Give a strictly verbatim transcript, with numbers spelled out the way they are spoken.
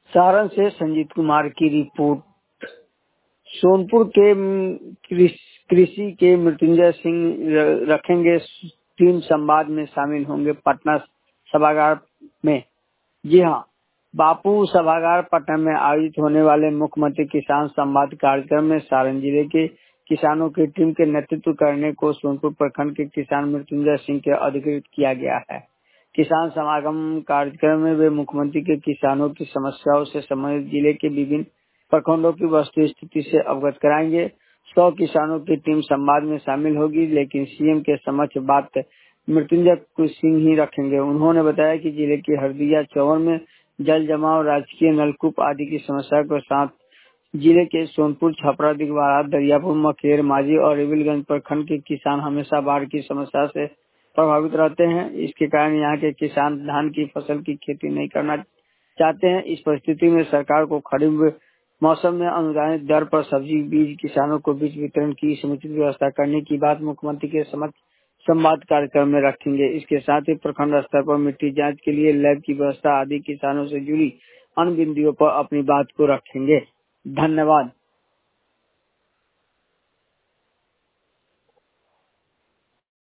सारण से संजीत कुमार की रिपोर्ट। सोनपुर के कृषि के मृत्युंजय सिंह रखेंगे टीम, संवाद में शामिल होंगे पटना सभागार में। जी हां, बापू सभागार पटना में आयोजित होने वाले मुख्यमंत्री किसान संवाद कार्यक्रम में सारण जिले के किसानों की टीम के नेतृत्व करने को सोनपुर प्रखंड के किसान मृत्युंजय सिंह के अधिकृत किया गया है। किसान समागम कार्यक्रम में वे मुख्यमंत्री के किसानों की समस्याओं से संबंधित जिले के विभिन्न प्रखंडों की वस्तु स्थिति से अवगत कराएंगे। सौ किसानों की टीम संवाद में शामिल होगी, लेकिन सीएम के समक्ष बात मृत्युंजय सिंह ही रखेंगे। उन्होंने बताया कि जिले के हरदिया चौवन में जल जमाव, राजकीय नलकूप आदि की समस्या के साथ जिले के सोनपुर, छपरा, दिघवाड़ा, दरियापुर, मकेर, मांझी और रिविलगंज प्रखंड के किसान हमेशा बाढ़ की समस्या से प्रभावित रहते हैं। इसके कारण यहाँ के किसान धान की फसल की खेती नहीं करना चाहते हैं। इस परिस्थिति में सरकार को खरीफ मौसम में अनुदानित दर पर सब्जी बीज किसानों को बीज वितरण की समुचित व्यवस्था करने की बात मुख्यमंत्री के समक्ष संवाद कार्यक्रम में रखेंगे। इसके साथ ही प्रखंड स्तर पर मिट्टी जांच के लिए लैब की व्यवस्था आदि किसानों से जुड़ी अन्य बिंदुओं पर अपनी बात को रखेंगे। धन्यवाद।